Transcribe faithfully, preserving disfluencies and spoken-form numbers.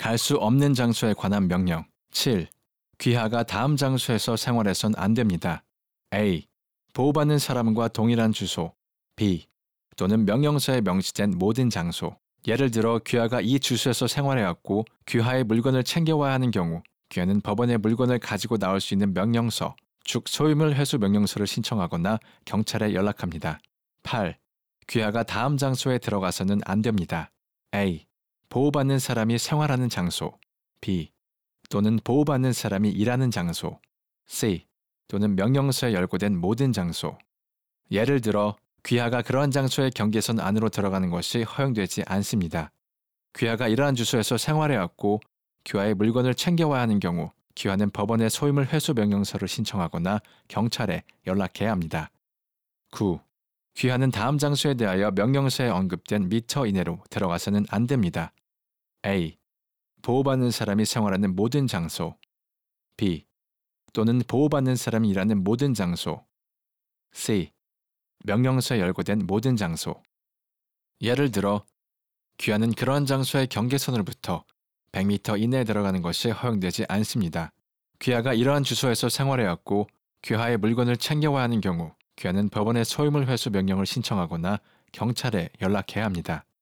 갈 수 없는 장소에 관한 명령. 칠. 귀하가 다음 장소에서 생활해선 안 됩니다. A. 보호받는 사람과 동일한 주소. B. 또는 명령서에 명시된 모든 장소. 예를 들어 귀하가 이 주소에서 생활해왔고 귀하의 물건을 챙겨와야 하는 경우 귀하는 법원에 물건을 가지고 나올 수 있는 명령서, 즉 소유물 회수 명령서를 신청하거나 경찰에 연락합니다. 팔. 귀하가 다음 장소에 들어가서는 안 됩니다. A. 보호받는 사람이 생활하는 장소. B. 또는 보호받는 사람이 일하는 장소. C. 또는 명령서에 열거된 모든 장소. 예를 들어 귀하가 그러한 장소의 경계선 안으로 들어가는 것이 허용되지 않습니다. 귀하가 이러한 주소에서 생활해왔고 귀하의 물건을 챙겨와야 하는 경우 귀하는 법원에 소유물 회수 명령서를 신청하거나 경찰에 연락해야 합니다. 구. 귀하는 다음 장소에 대하여 명령서에 언급된 미터 이내로 들어가서는 안 됩니다. A. 보호받는 사람이 생활하는 모든 장소. B. 또는 보호받는 사람이 일하는 모든 장소. C. 명령서에 열거된 모든 장소. 예를 들어 귀하는 그러한 장소의 경계선으로부터 백 미터 이내에 들어가는 것이 허용되지 않습니다. 귀하가 이러한 주소에서 생활해왔고 귀하의 물건을 챙겨와야 하는 경우 귀하는 법원에 소유물 회수 명령을 신청하거나 경찰에 연락해야 합니다.